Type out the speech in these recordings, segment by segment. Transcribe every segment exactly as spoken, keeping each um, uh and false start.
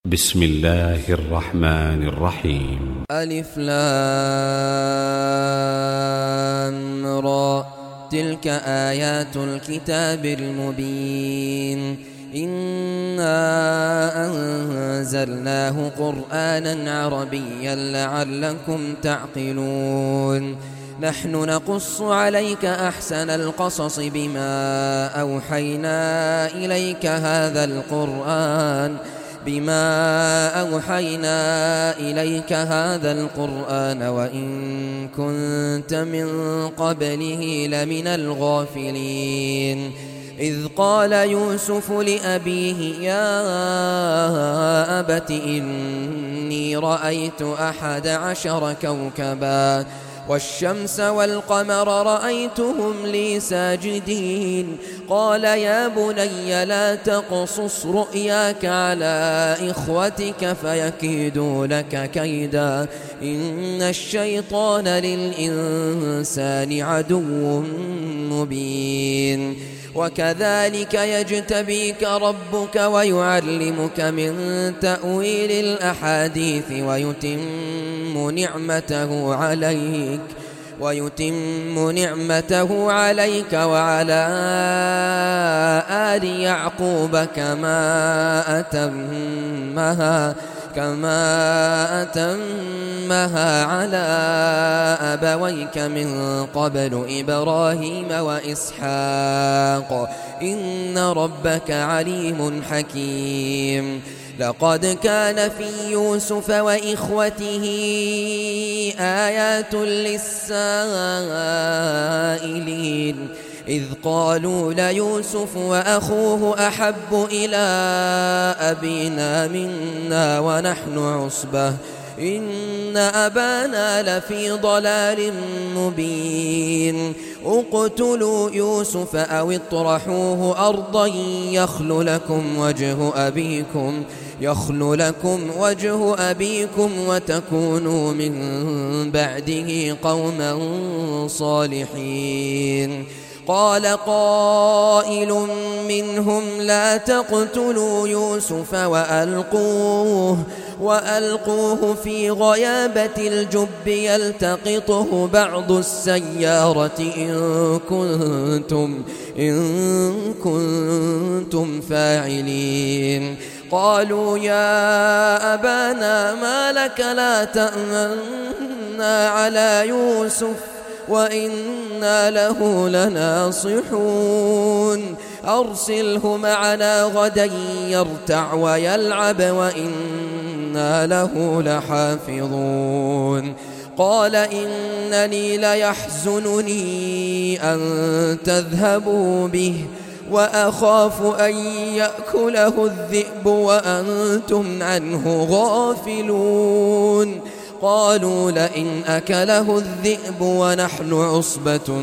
بسم الله الرحمن الرحيم. ألف لام را. تلك آيات الكتاب المبين. إنا أنزلناه قرآنا عربيا لعلكم تعقلون. نحن نقص عليك أحسن القصص بما أوحينا إليك هذا القرآن بما أوحينا إليك هذا القرآن وإن كنت من قبله لمن الغافلين. إذ قال يوسف لأبيه يا أبت إني رأيت أحد عشر كوكبا والشمس والقمر رأيتهم لي ساجدين. قال يا بني لا تقصص رؤياك على إخوتك فيكيدوا لك كيدا إن الشيطان للإنسان عدو مبين. وكذلك يجتبيك ربك ويعلمك من تأويل الأحاديث ويتم نعمته عليك ويتم نعمته عليك وعلى آل يعقوب كما أتمها كما أتمها على أبويك من قبل إبراهيم وإسحاق إن ربك عليم حكيم. لقد كان في يوسف وإخوته آيات للسائلين إذ قالوا ليوسف وأخوه أحب إلى أبينا منا ونحن عصبة إن أبانا لفي ضلال مبين. اقتلوا يوسف أو اطرحوه أرضا يخل لكم وجه أبيكم يخل لكم وجه أبيكم وتكونوا من بعده قوما صالحين. قال قائل منهم لا تقتلوا يوسف وألقوه وألقوه في غيابة الجب يلتقطه بعض السيارة إن كنتم إن كنتم فاعلين. قالوا يا أبانا ما لك لا تأمنا على يوسف وإنا له لناصحون. أرسله معنا غدا يرتع ويلعب وإنا له لحافظون. قال إنني ليحزنني أن تذهبوا به وأخاف أن يأكله الذئب وأنتم عنه غافلون. قالوا لئن أكله الذئب ونحن عصبة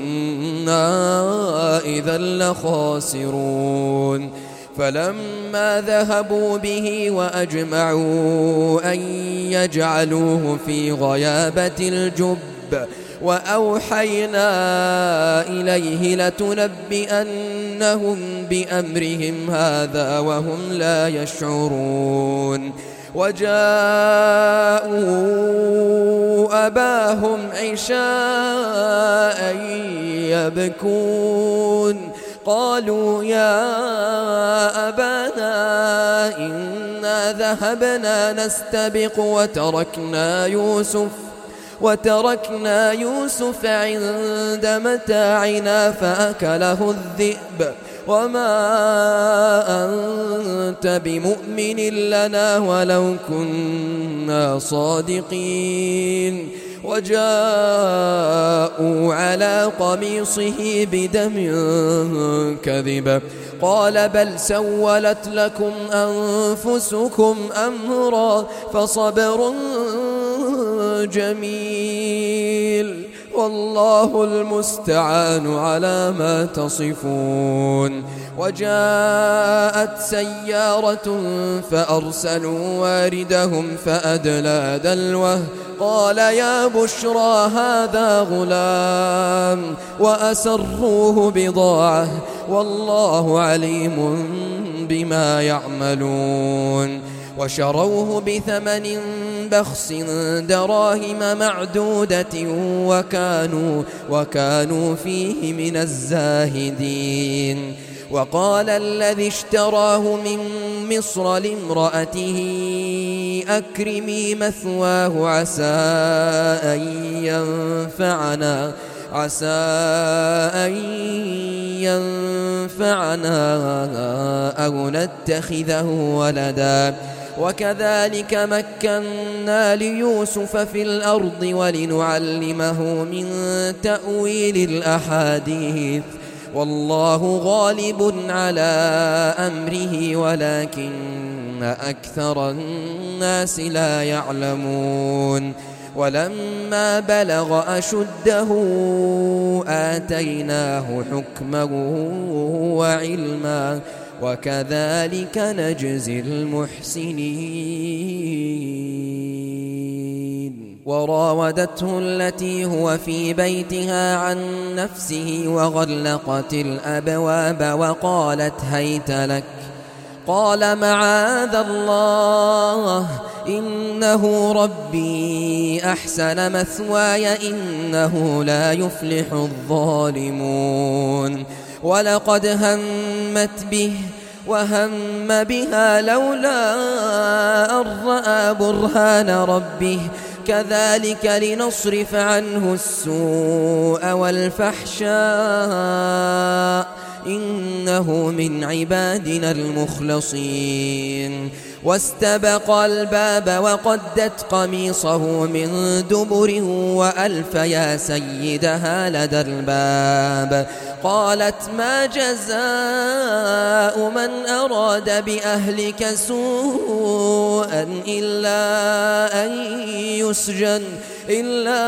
إنا إذا لخاسرون. فلما ذهبوا به وأجمعوا أن يجعلوه في غيابة الجب وأوحينا إليه لتنبئنهم بأمرهم هذا وهم لا يشعرون. وجاءوا أباهم عشاء يبكون. قالوا يا أبانا إنا ذهبنا نستبق وتركنا يوسف وتركنا يوسف عند متاعنا فأكله الذئب وما أنت بمؤمن لنا ولو كنا صادقين. وجاءوا على قميصه بدم كذب قال بل سولت لكم أنفسكم أمرا فصبر جميل والله المستعان على ما تصفون. وجاءت سيارة فأرسلوا واردهم فأدلى دلوه قال يا بشرى هذا غلام وأسروه بضاعة والله عليم بما يعملون. وشروه بثمن بخس دراهم معدودة وكانوا, وكانوا فيه من الزاهدين. وقال الذي اشتراه من مصر لامرأته أكرمي مثواه عسى أن ينفعنا عسى أن ينفعنا أو نتخذه ولدا وكذلك مكنا ليوسف في الأرض ولنعلمه من تأويل الأحاديث والله غالب على أمره ولكن أكثر الناس لا يعلمون. ولما بلغ أشده آتيناه حكما وعلما وكذلك نجزي المحسنين. وراودته التي هو في بيتها عن نفسه وغلقت الأبواب وقالت هيت لك قال معاذ الله إنه ربي أحسن مثواي إنه لا يفلح الظالمون. ولقد همت به وهم بها لولا أن رأى برهان ربه كذلك لنصرف عنه السوء والفحشاء إنه من عبادنا المخلصين. واستبق الباب وقدت قميصه من دبر وألف يا سيدها لدى الباب قالت ما جزاء من أراد بأهلك سوءا إلا أن يسجن إلا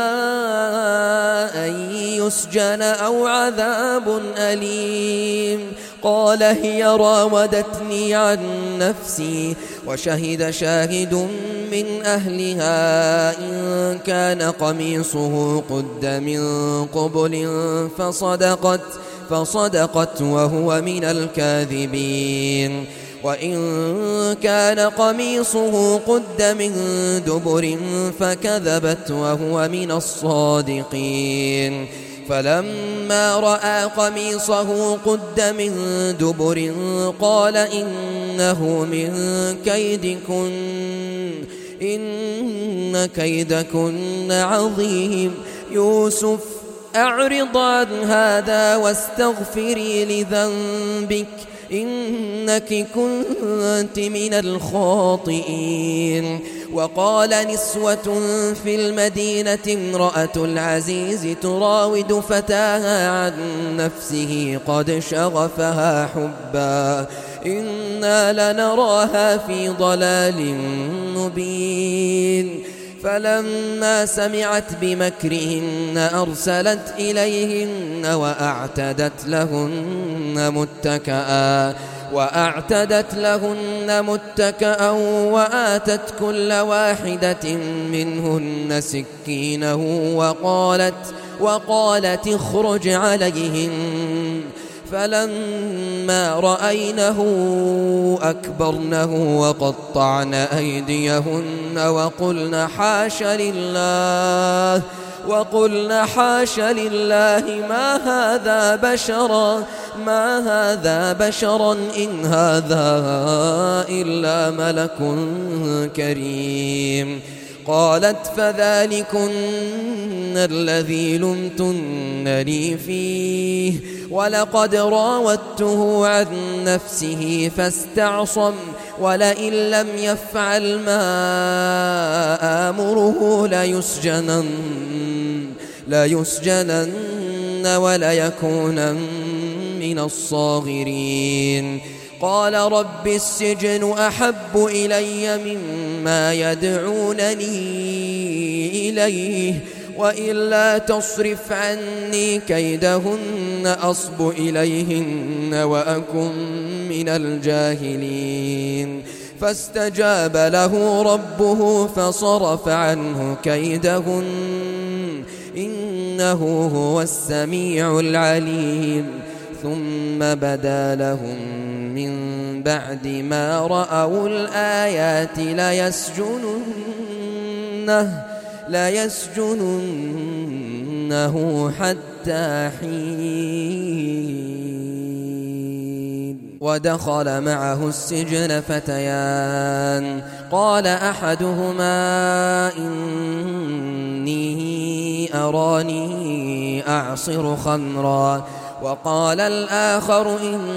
أن يسجن أو عذاب أليم. قال هي راودتني عن نفسي وشهد شاهد من أهلها إن كان قميصه قد من قبل فصدقت فصدقت وهو من الكاذبين. وإن كان قميصه قد من دبر فكذبت وهو من الصادقين. فلما رأى قميصه قد من دبر قال إنه من كيدكن إن كيدكن عظيم. يوسف أعرض عن هذا واستغفري لذنبك إنك كنت من الخاطئين. وقال نسوة في المدينة امرأة العزيز تراود فتاها عن نفسه قد شغفها حبا إنا لنراها في ضلال مبين. فلما سمعت بمكرهن أرسلت إليهن وأعتدت لهن متكئا وأعتدت لهن متكئا وآتت كل واحدة منهن سكينا وقالت وقالت اخرج عليهن. فلما رأينه أكبرنه وقطعن أيديهن وقلن حاش لله وقلن حاش لله ما هذا بشرا ما هذا بشرا إن هذا إلا ملك كريم. قالت فذلكن الذي لمتنني فيه ولقد راودته عن نفسه فاستعصم ولئن لم يفعل ما آمره ليسجنن ليسجنن وليكونن من الصاغرين. قال رب السجن أحب إلي مما يدعونني إليه وإلا تصرف عني كيدهن أصب إليهن وأكن من الجاهلين. فاستجاب له ربه فصرف عنه كيدهن إنه هو السميع العليم. ثم بدا لهم من بعد ما رأوا الآيات ليسجننه ليسجننه حتى حين. ودخل معه السجن فتيان قال أحدهما إني أراني أعصر خمرا وقال الآخر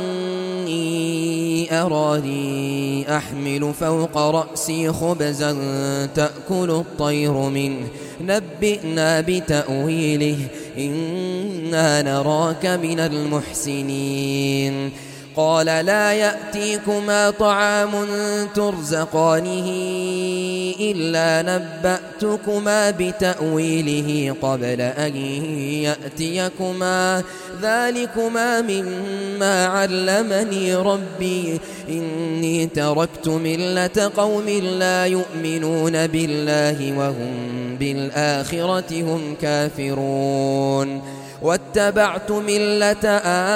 إني أراني أحمل فوق رأسي خبزا تأكل الطير منه نبئنا بتأويله إنا نراك من المحسنين. قال لا يأتيكما طعام ترزقانه إلا نبأتكما بتأويله قبل أن يأتيكما ذلكما مما علمني ربي إني تركت ملة قوم لا يؤمنون بالله وهم بالآخرة هم كافرون واتبعت ملة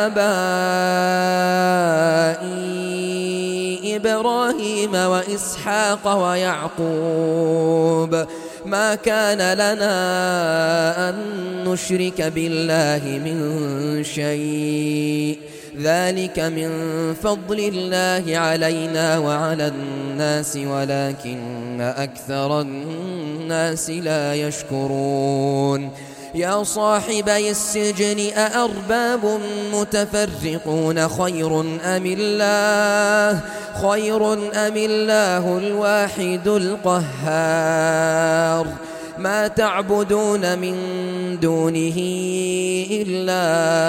آبائي إبراهيم وإسحاق ويعقوب ما كان لنا أن نشرك بالله من شيء ذلك من فضل الله علينا وعلى الناس ولكن أكثر الناس لا يشكرون. يا صاحبي السجن أأرباب متفرقون خير أم الله خير أم الله الواحد القهار ما تعبدون من دونه إلا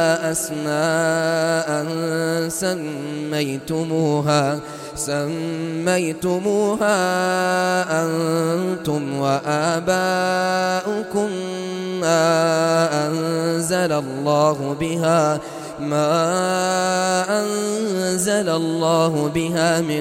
أسماء سميتموها سميتموها أنتم وآباؤكم ما أنزل الله بها ما أنزل الله بها من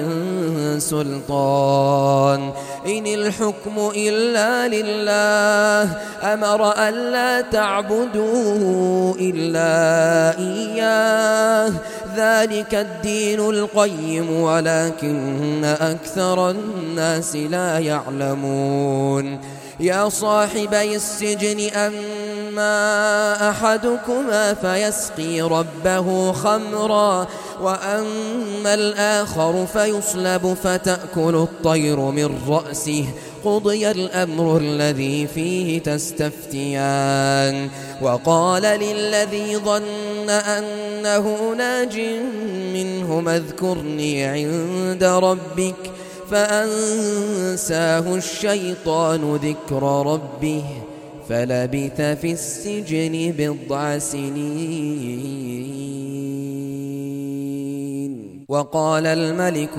سلطان إن الحكم إلا لله أمر ألا تعبدوا إلا إياه ذلك الدين القيم ولكن أكثر الناس لا يعلمون. يا صاحبي السجن أما أحدكما فيسقي ربه خمرا وأما الآخر فيصلب فتأكل الطير من رأسه قضي الأمر الذي فيه تستفتيان. وقال للذي ظن أنه ناج منهما اذكرني عند ربك فأنساه الشيطان ذكر ربه فلبث في السجن بضع سنين. وقال الملك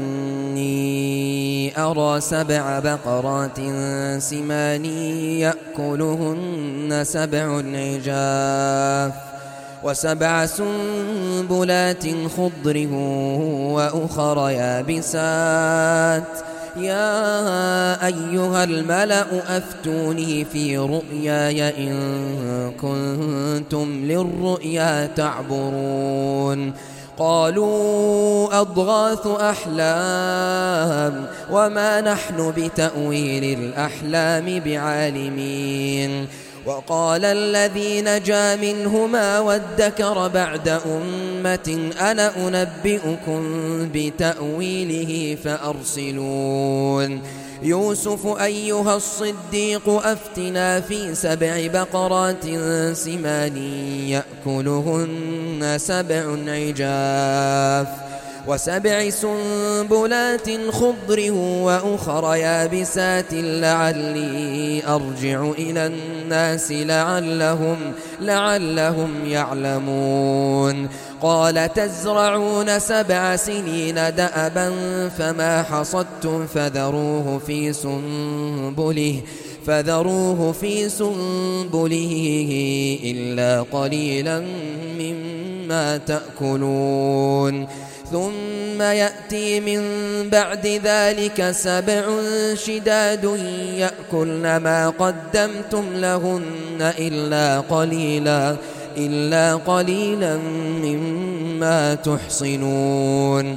إني أرى سبع بقرات سمان يأكلهن سبع عجاف وسبع سنبلات خضر وأخر يابسات يا أيها الملأ أفتوني في رؤياي إن كنتم للرؤيا تعبرون. قالوا أضغاث أحلام وما نحن بتأويل الأحلام بعالمين. وقال الذي نجا منهما وادكر بعد أمة أنا أنبئكم بتأويله فأرسلون. يوسف أيها الصديق أفتنا في سبع بقرات سمان يأكلهن سبع عجاف وسبع سنبلات خضر وأخر يابسات لعلي أرجع إلى الناس لعلهم, لعلهم يعلمون. قال تزرعون سبع سنين دأبا فما حصدتم فذروه في سنبله فذروه في سنبله إلا قليلا مما تأكلون. ثم يأتي من بعد ذلك سبع شداد يأكلن ما قدمتم لهن إلا قليلا إلا قليلا مما تحصنون.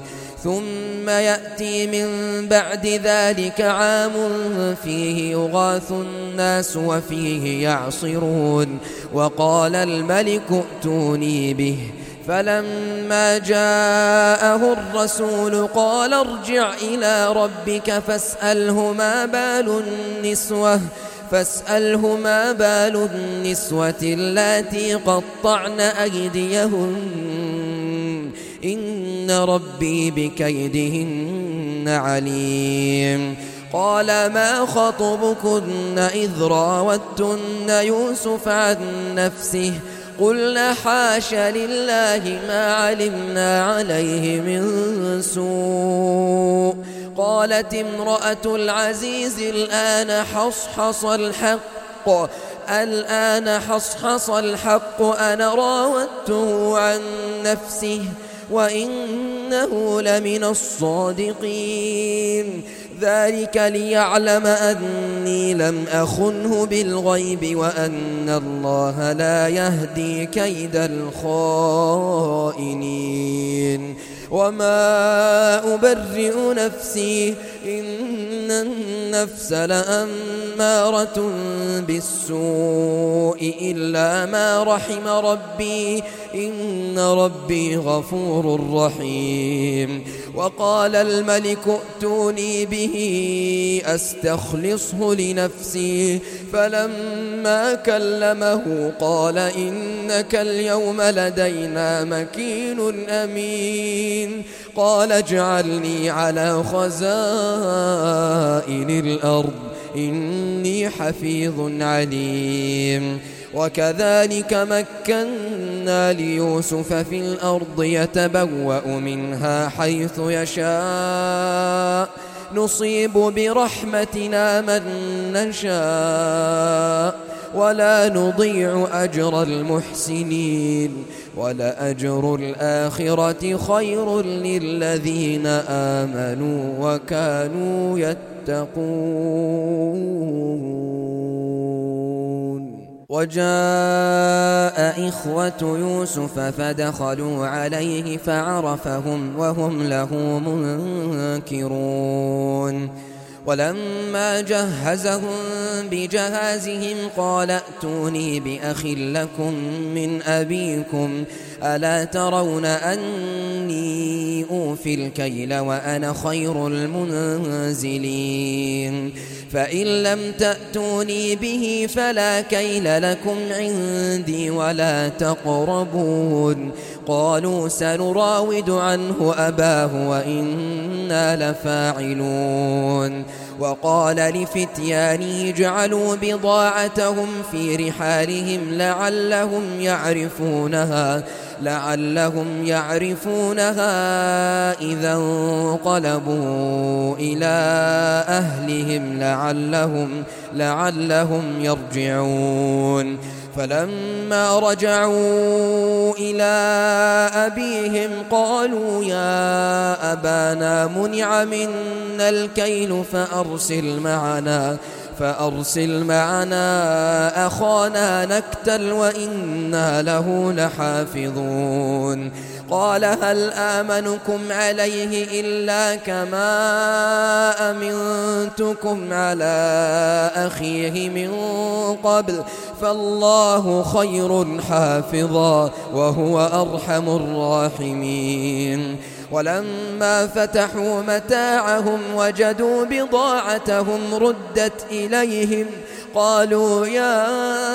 ثم يأتي من بعد ذلك عام فيه يغاث الناس وفيه يعصرون وقال الملك ائتوني به فلما جاءه الرسول قال ارجع إلى ربك فاسأله ما بال النسوة فاسأله ما بال النسوة اللاتي قطعن أيديهن إن ربي بكيدهن عليم قال ما خطبكن إذ راوتن يوسف عن نفسه قلنا حاش لله ما علمنا عليه من سوء قالت امرأة العزيز الآن حصحص الحق الآن حصحص الحق أنا راودته عن نفسه وإنه لمن الصادقين ذلك ليعلم أني لم أخنه بالغيب وأن الله لا يهدي كيد الخائنين وما أبرئ نفسي إن النفس لأمارة بالسوء إلا ما رحم ربي إن ربي غفور رحيم وقال الملك ائتوني به أستخلصه لنفسي فلما كلمه قال إنك اليوم لدينا مكين أمين قال اجعلني على خزائن الأرض إني حفيظ عليم وكذلك مكنا ليوسف في الأرض يتبوأ منها حيث يشاء نصيب برحمتنا من نشاء ولا نضيع أجر المحسنين ولأجر الآخرة خير للذين آمنوا وكانوا يتقون وجاء إخوة يوسف فدخلوا عليه فعرفهم وهم له منكرون ولما جهزهم بجهازهم قال ائتوني بأخ لكم من أبيكم ألا ترون أني أوفي الكيل وأنا خير المنزلين فإن لم تأتوني به فلا كيل لكم عندي ولا تقربون قالوا سنراود عنه أباه وإنا لفاعلون وقال لفتيانه اجعلوا بضاعتهم في رحالهم لعلهم يعرفونها لعلهم يعرفونها إذا انقلبوا إلى أهلهم لعلهم لعلهم يرجعون فلما رجعوا إلى أبيهم قالوا يا أبانا منع منا الكيل فأرسل معنا فأرسل معنا أخانا نكتل وإنا له لحافظون قال هل آمنكم عليه إلا كما أمنتكم على أخيه من قبل فالله خير حافظا وهو أرحم الراحمين ولما فتحوا متاعهم وجدوا بضاعتهم ردت إليهم قالوا يا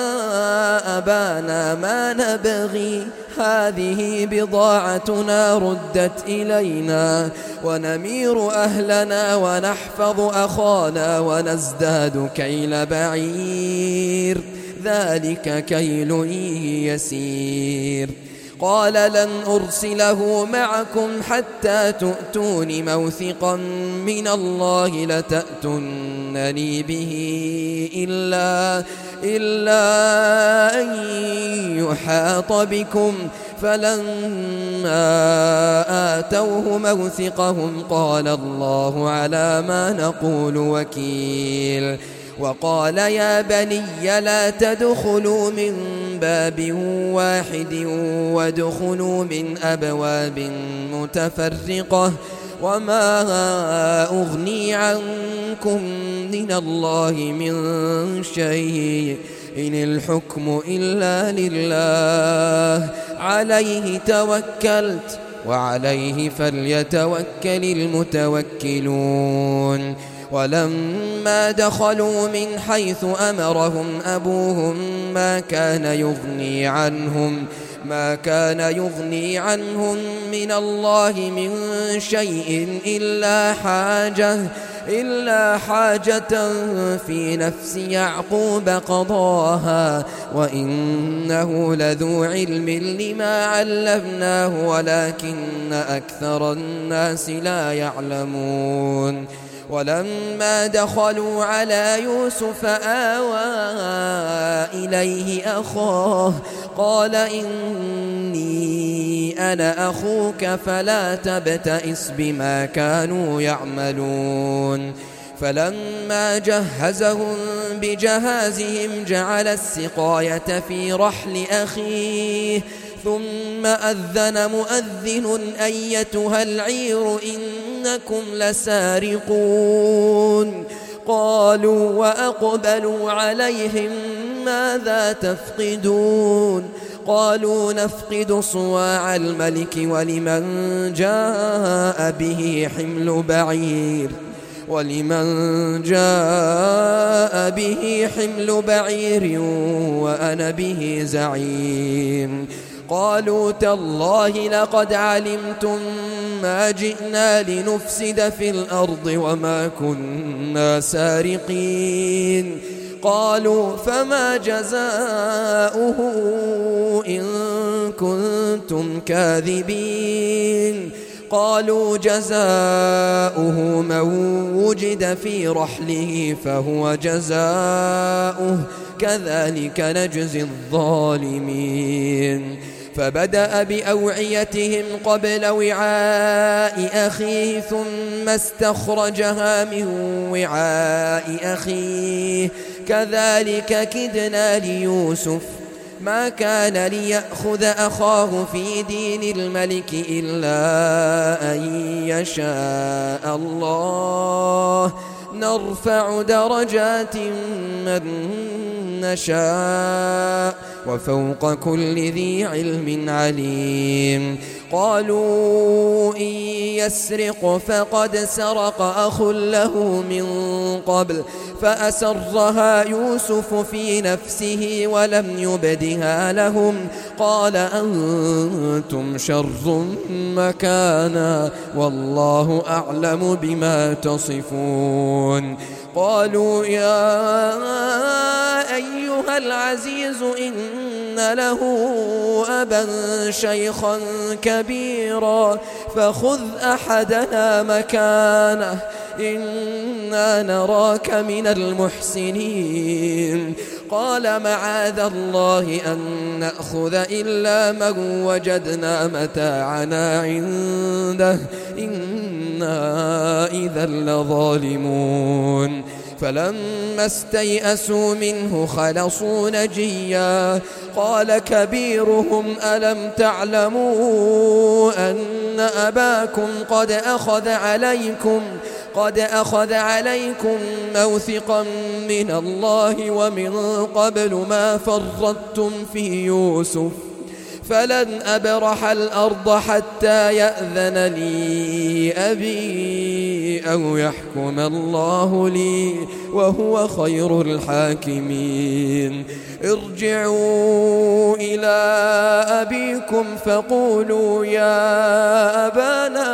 أبانا ما نبغي هذه بضاعتنا ردت إلينا ونمير أهلنا ونحفظ أخانا ونزداد كيل بعير ذلك كيل يسير قال لن أرسله معكم حتى تؤتون موثقا من الله لتأتونني به إلا, إلا أن يحاط بكم فلما آتوه موثقهم قال الله على ما نقول وكيل وقال يا بني لا تدخلوا من باب واحد وادخلوا من أبواب متفرقة وما أغني عنكم من الله من شيء إن الحكم إلا لله عليه توكلت وعليه فليتوكل المتوكلون. ولما دخلوا من حيث أمرهم أبوهم ما كان يغني عنهم ما كان يغني عنهم من الله من شيء إلا حاجة إلا حاجة في نفس يعقوب قضاها وإنه لذو علم لما علمناه ولكن أكثر الناس لا يعلمون. ولما دخلوا على يوسف آوى إليه أخاه قال إني أنا أخوك فلا تبتئس بما كانوا يعملون. فلما جهزهم بجهازهم جعل السقاية في رحل أخيه ثم أذن مؤذن أيتها العير إنكم لسارقون. قالوا وأقبلوا عليهم ماذا تفقدون؟ قالوا نفقد صواع الملك ولمن جاء به حمل بعير ولمن جاء به حمل بعير وأنا به زعيم. قالوا تالله لقد علمتم ما جئنا لنفسد في الأرض وما كنا سارقين. قالوا فما جزاؤه إن كنتم كاذبين؟ قالوا جزاؤه من وجد في رحله فهو جزاؤه كذلك نجزي الظالمين. فبدأ بأوعيتهم قبل وعاء أخيه ثم استخرجها من وعاء أخيه كذلك كدنا ليوسف ما كان ليأخذ أخاه في دين الملك إلا أن يشاء الله نرفع درجات من نشاء وفوق كل ذي علم عليم. قالوا إن يسرق فقد سرق أخ له من قبل فأسرها يوسف في نفسه ولم يبدها لهم قال أنتم شر مكانا والله أعلم بما تصفون. قالوا يا أيها العزيز إن له أبا شيخا كبيرا فخذ أحدنا مكانه إنا نراك من المحسنين. قال معاذ الله أن نأخذ إلا من وجدنا متاعنا عنده إنا إذا لظالمون. فلما استيئسوا منه خلصوا نجيا قال كبيرهم ألم تعلموا أن أباكم قد أخذ عليكم قد أخذ عليكم موثقا من الله ومن قبل ما فرطتم في يوسف فلن أبرح الأرض حتى يأذن لي أبي أو يحكم الله لي وهو خير الحاكمين. ارجعوا إلى أبيكم فقولوا يا أبانا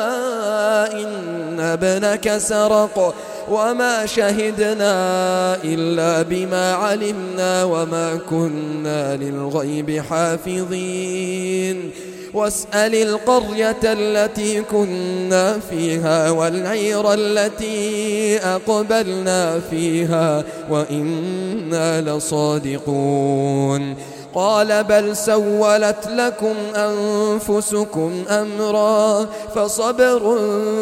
إن ابنك سرق وما شهدنا إلا بما علمنا وما كنا للغيب حافظين. واسأل القرية التي كنا فيها والعير التي أقبلنا فيها وإنا لصادقون. قال بل سولت لكم أنفسكم أمرا فصبر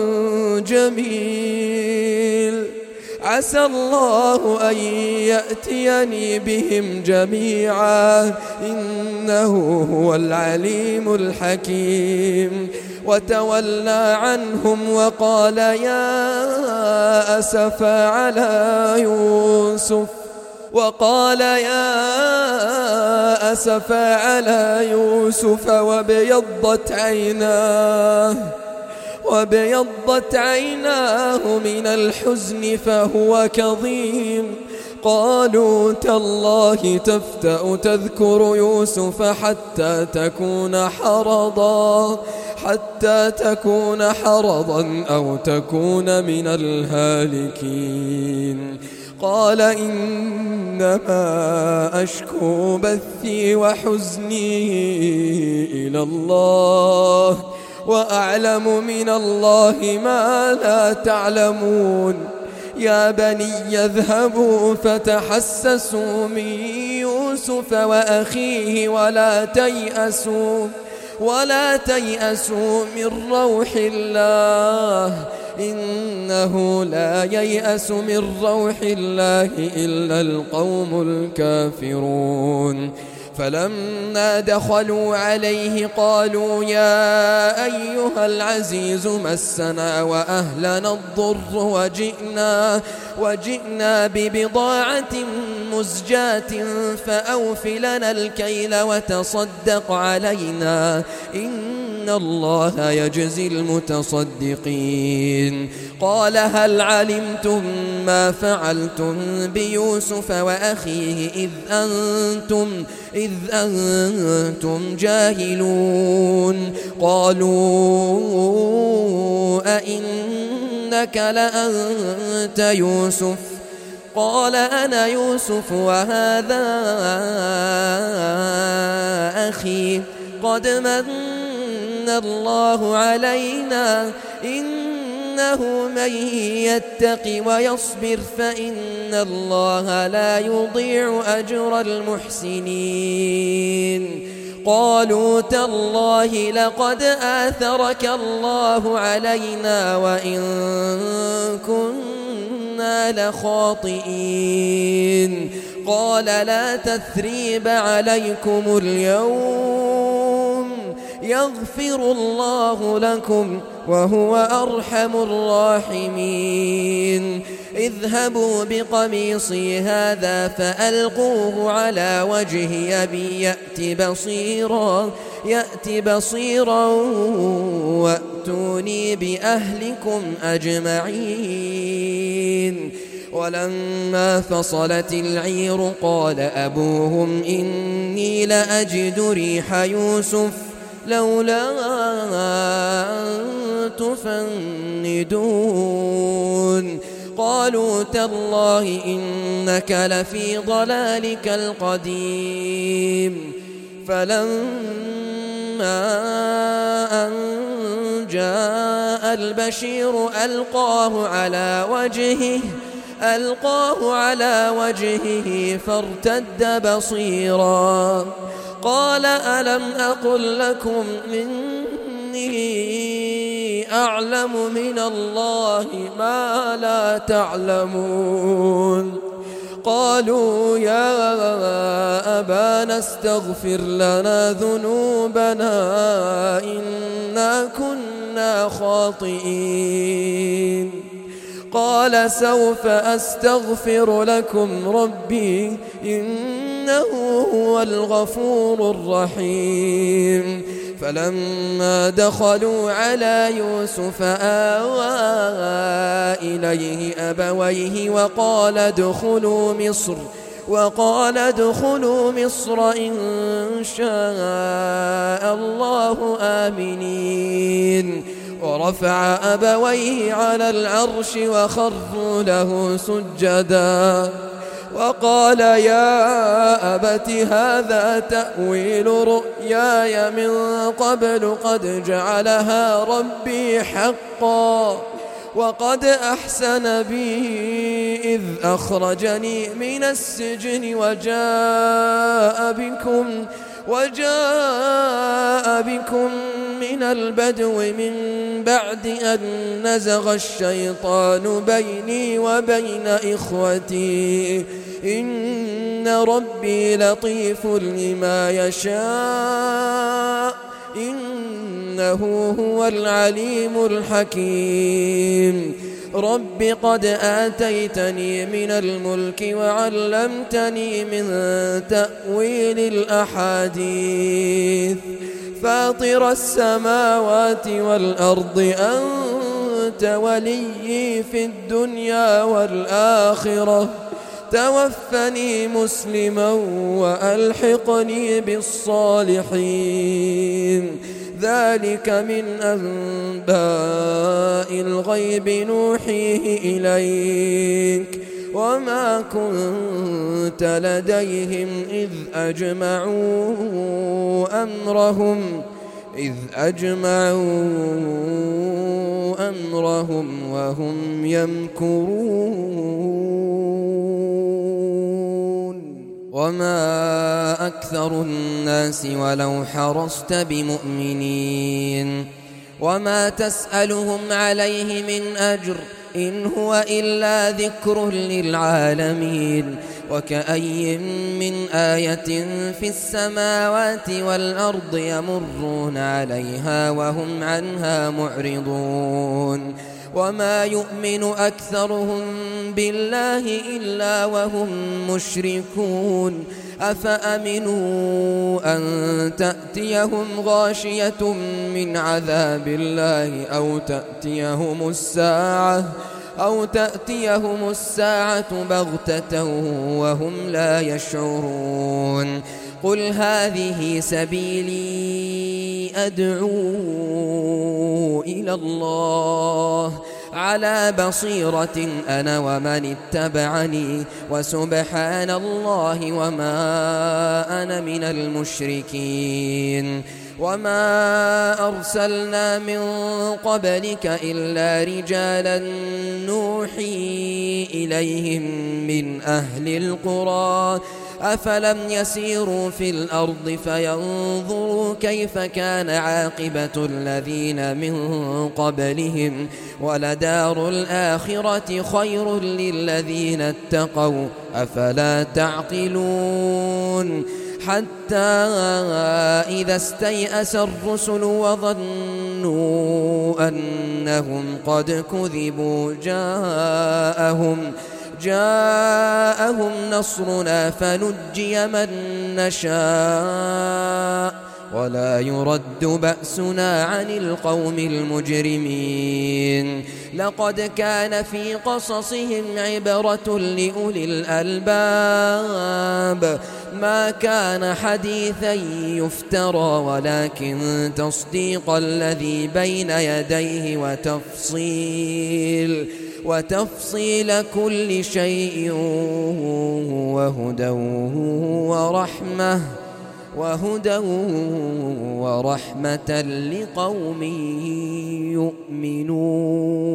جميل عسى الله أن يأتيني بهم جميعا إنه هو العليم الحكيم. وتولى عنهم وقال يا أسفا على يوسف وقال يا أسفا على يوسف وابيضت عيناه وابيضت عيناه من الحزن فهو كظيم. قالوا تالله تفتأ تذكر يوسف حتى تكون حرضا حتى تكون حرضا أو تكون من الهالكين. قال إنما أشكو بثي وحزني إلى الله وأعلم من الله ما لا تعلمون. يا بني اذهبوا فتحسسوا من يوسف وأخيه ولا تيأسوا ولا تيأسوا من روح الله إنه لا ييأس من روح الله إلا القوم الكافرون. فلما دخلوا عليه قالوا يا أيها العزيز مسنا وأهلنا الضر وجئنا, وجئنا ببضاعة مزجاة فأوف لنا الكيل وتصدق علينا إن الله يجزي المتصدقين. قال هل علمتم ما فعلتم بيوسف وأخيه إذ أنتم, إذ أنتم جاهلون؟ قالوا أئنك لأنت يوسف؟ قال أنا يوسف وهذا أخي قد من الله علينا إنه من يتق ويصبر فإن الله لا يضيع أجر المحسنين. قالوا تالله لقد آثرك الله علينا وإن كنا لخاطئين. قال لا تثريب عليكم اليوم يغفر الله لكم وهو أرحم الراحمين. اذهبوا بقميصي هذا فألقوه على وجه أبي يأت بصيرا يأت بصيرا وأتوني بأهلكم أجمعين. ولما فصلت العير قال أبوهم إني لأجد ريح يوسف لولا أن تفندون. قالوا تالله إنك لفي ضلالك القديم. فلما أن جاء البشير ألقاه على وجهه ألقاه على وجهه فارتد بصيرا. قال ألم أقل لكم إني أعلم من الله ما لا تعلمون؟ قالوا يا أبانا استغفر لنا ذنوبنا إنا كنا خاطئين. قال سوف أستغفر لكم ربي إنه هو الغفور الرحيم. فلما دخلوا على يوسف آوى إليه أبويه وقال ادخلوا مصر وقال ادخلوا مصر إن شاء الله آمنين. ورفع أبويه على العرش وخروا له سجدا وقال يا أبت هذا تأويل رؤياي من قبل قد جعلها ربي حقا وقد أحسن بي إذ أخرجني من السجن وجاء بكم وجاء بكم من البدو من بعد أن نزغ الشيطان بيني وبين إخوتي إن ربي لطيف لما يشاء إن إنه هو العليم الحكيم رب قد آتيتني من الملك وعلمتني من تأويل الأحاديث فاطر السماوات والأرض أنت وليي في الدنيا والآخرة توفني مسلما وألحقني بالصالحين ذلك من أنباء الغيب نوحيه إليك وما كنت لديهم إذ أجمعوا أمرهم إذ أجمعوا أمرهم وهم يمكرون وما أكثر الناس ولو حرصت بمؤمنين وما تسألهم عليه من أجر إن هو إلا ذكر للعالمين وكأي من آية في السماوات والأرض يمرون عليها وهم عنها معرضون وما يؤمن أكثرهم بالله إلا وهم مشركون أفأمنوا أن تأتيهم غاشية من عذاب الله أو تأتيهم الساعة أو تأتيهم الساعة بغتة وهم لا يشعرون قل هذه سبيلي أدعو إلى الله على بصيرة أنا ومن اتبعني وسبحان الله وما أنا من المشركين وما أرسلنا من قبلك إلا رجالا نوحي إليهم من أهل القرى أفلم يسيروا في الأرض فينظروا كيف كان عاقبة الذين من قبلهم ولدار الآخرة خير للذين اتقوا أفلا تعقلون حتى إذا استيأس الرسل وظنوا أنهم قد كذبوا جاءهم جاءهم نصرنا فنجي من نشاء ولا يرد بأسنا عن القوم المجرمين لقد كان في قصصهم عبرة لأولي الألباب ما كان حديثا يفترى ولكن تصديق الذي بين يديه وتفصيل وتفصيل كل شيء وهدى ورحمة وهدى ورحمة لقوم يؤمنون.